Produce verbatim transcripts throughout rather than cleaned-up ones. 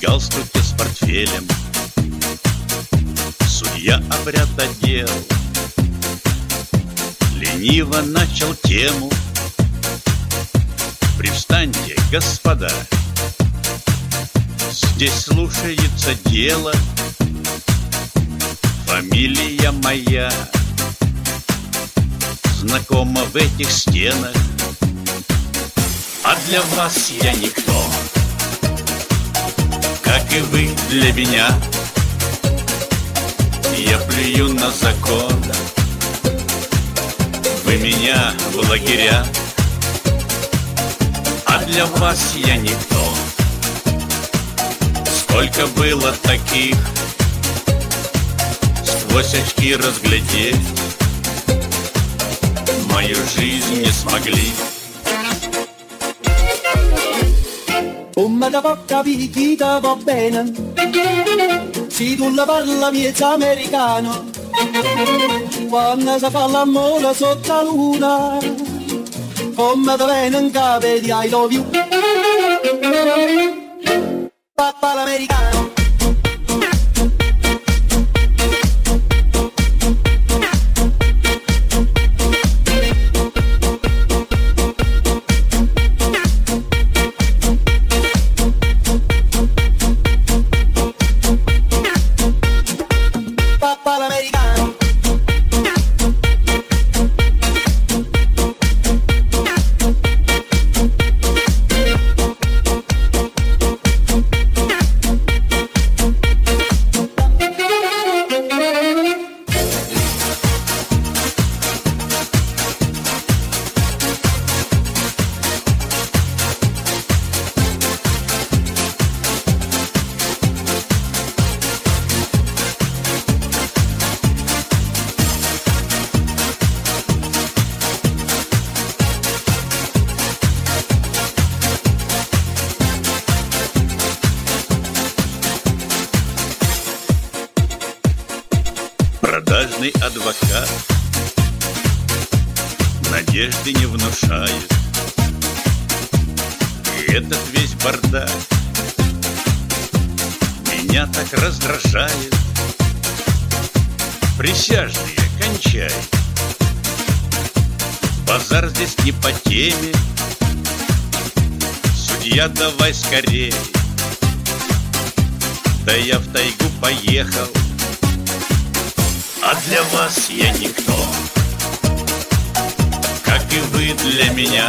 галстуке с портфелем. Судья обряд одел, лениво начал тему. Привстаньте, господа, здесь слушается дело. Фамилия моя знакома в этих стенах, а для вас я никто, как и вы для меня. Я плюю на закон, вы меня в лагеря, а для вас я никто. Сколько было таких, сквозь очки разглядеть мою жизнь не смогли. Come da può capire chi te va bene, se tu la parla miezza americano, quando si fa l'amore sotto la luna, come te viene in capo di I love you, papà l'americano. Продажный адвокат надежды не внушает, и этот весь бардак меня так раздражает. Присяжные, кончай, базар здесь не по теме. Судья, давай скорей, да я в тайгу поехал, а для вас я никто, как и вы для меня.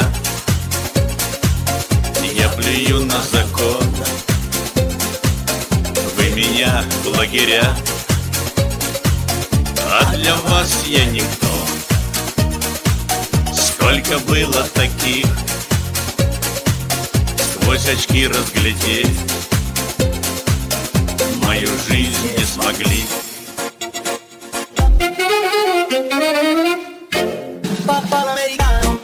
Я плюю на закон, вы меня в лагеря, а для вас я никто. Сколько было таких, сквозь очки разглядеть мою жизнь не смогли. Papà l'americano.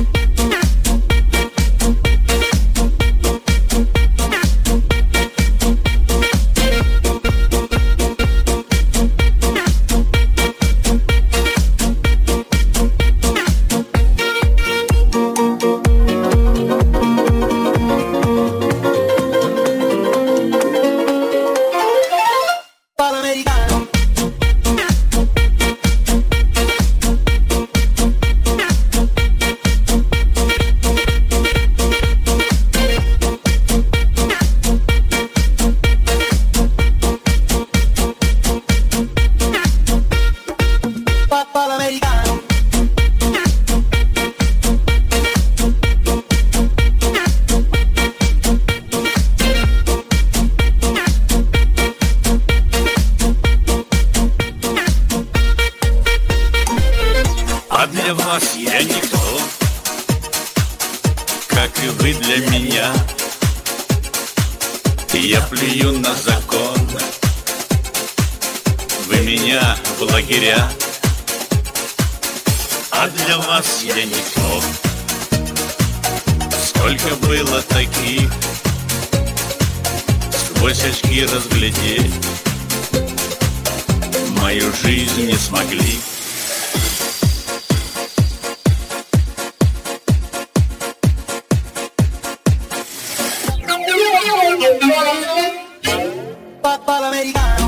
А для вас я никто, как и вы для меня. Я плюю на закон, вы меня в лагеря, а для вас я никто. Сколько было таких, сквозь очки разглядеть мою жизнь не смогли. papà l'americano.